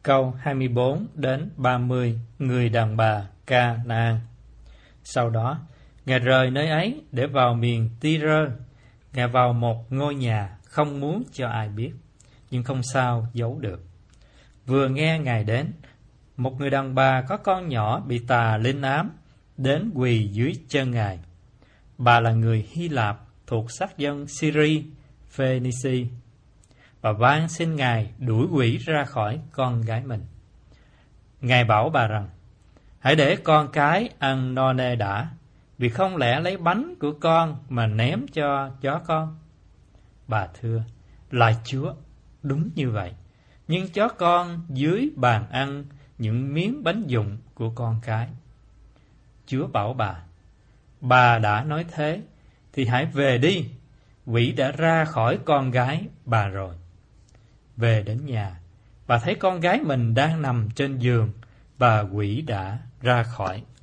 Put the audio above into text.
Câu 24 đến 30, người đàn bà Ca-na-an. Sau đó, Ngài rời nơi ấy để vào miền Ti-rơ. Ngài vào một ngôi nhà không muốn cho ai biết, nhưng không sao giấu được. Vừa nghe Ngài đến, một người đàn bà có con nhỏ bị tà linh ám đến quỳ dưới chân Ngài. Bà là người Hy Lạp thuộc sắc dân Syri, Phoenici, và van xin Ngài đuổi quỷ ra khỏi con gái mình. Ngài bảo bà rằng: hãy để con cái ăn no nê đã, vì không lẽ lấy bánh của con mà ném cho chó con. Bà thưa: lạy Chúa, đúng như vậy, nhưng chó con dưới bàn ăn những miếng bánh dụng của con cái. Chúa bảo bà đã nói thế, thì hãy về đi, quỷ đã ra khỏi con gái bà rồi. Về đến nhà, bà thấy con gái mình đang nằm trên giường, và quỷ đã ra khỏi